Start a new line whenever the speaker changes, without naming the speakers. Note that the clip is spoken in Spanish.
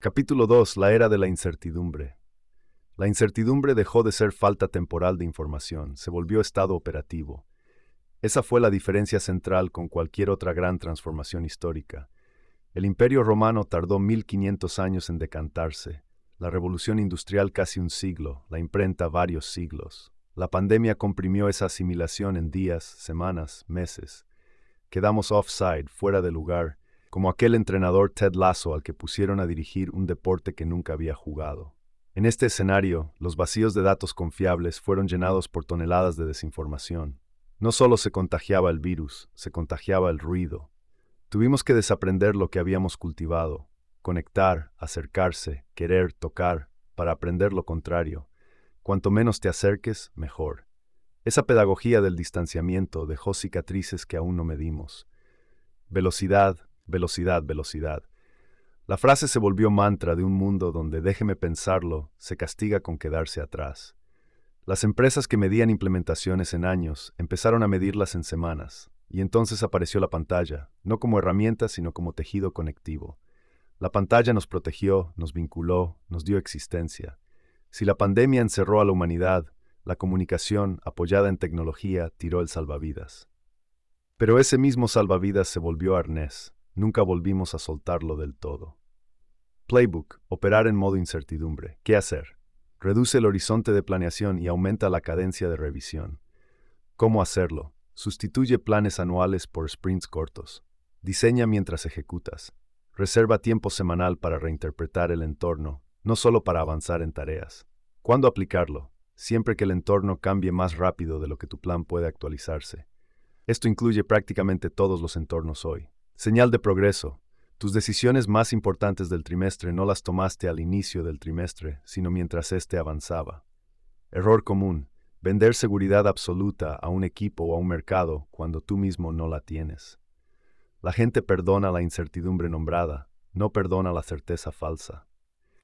Capítulo 2. La era de la incertidumbre. La incertidumbre dejó de ser falta temporal de información, se volvió estado operativo. Esa fue la diferencia central con cualquier otra gran transformación histórica. El Imperio Romano tardó 1500 años en decantarse, la Revolución Industrial casi un siglo, la imprenta varios siglos. La pandemia comprimió esa asimilación en días, semanas, meses. Quedamos offside, fuera de lugar, como aquel entrenador Ted Lasso al que pusieron a dirigir un deporte que nunca había jugado. En este escenario, los vacíos de datos confiables fueron llenados por toneladas de desinformación. No solo se contagiaba el virus, se contagiaba el ruido. Tuvimos que desaprender lo que habíamos cultivado, conectar, acercarse, querer, tocar, para aprender lo contrario. Cuanto menos te acerques, mejor. Esa pedagogía del distanciamiento dejó cicatrices que aún no medimos. Velocidad, velocidad, velocidad. La frase se volvió mantra de un mundo donde, déjeme pensarlo, se castiga con quedarse atrás. Las empresas que medían implementaciones en años empezaron a medirlas en semanas, y entonces apareció la pantalla, no como herramienta sino como tejido conectivo. La pantalla nos protegió, nos vinculó, nos dio existencia. Si la pandemia encerró a la humanidad, la comunicación, apoyada en tecnología, tiró el salvavidas. Pero ese mismo salvavidas se volvió arnés. Nunca volvimos a soltarlo del todo. Playbook: operar en modo incertidumbre. ¿Qué hacer? Reduce el horizonte de planeación y aumenta la cadencia de revisión. ¿Cómo hacerlo? Sustituye planes anuales por sprints cortos. Diseña mientras ejecutas. Reserva tiempo semanal para reinterpretar el entorno, no solo para avanzar en tareas. ¿Cuándo aplicarlo? Siempre que el entorno cambie más rápido de lo que tu plan puede actualizarse. Esto incluye prácticamente todos los entornos hoy. Señal de progreso. Tus decisiones más importantes del trimestre no las tomaste al inicio del trimestre, sino mientras éste avanzaba. Error común: vender seguridad absoluta a un equipo o a un mercado cuando tú mismo no la tienes. La gente perdona la incertidumbre nombrada, no perdona la certeza falsa.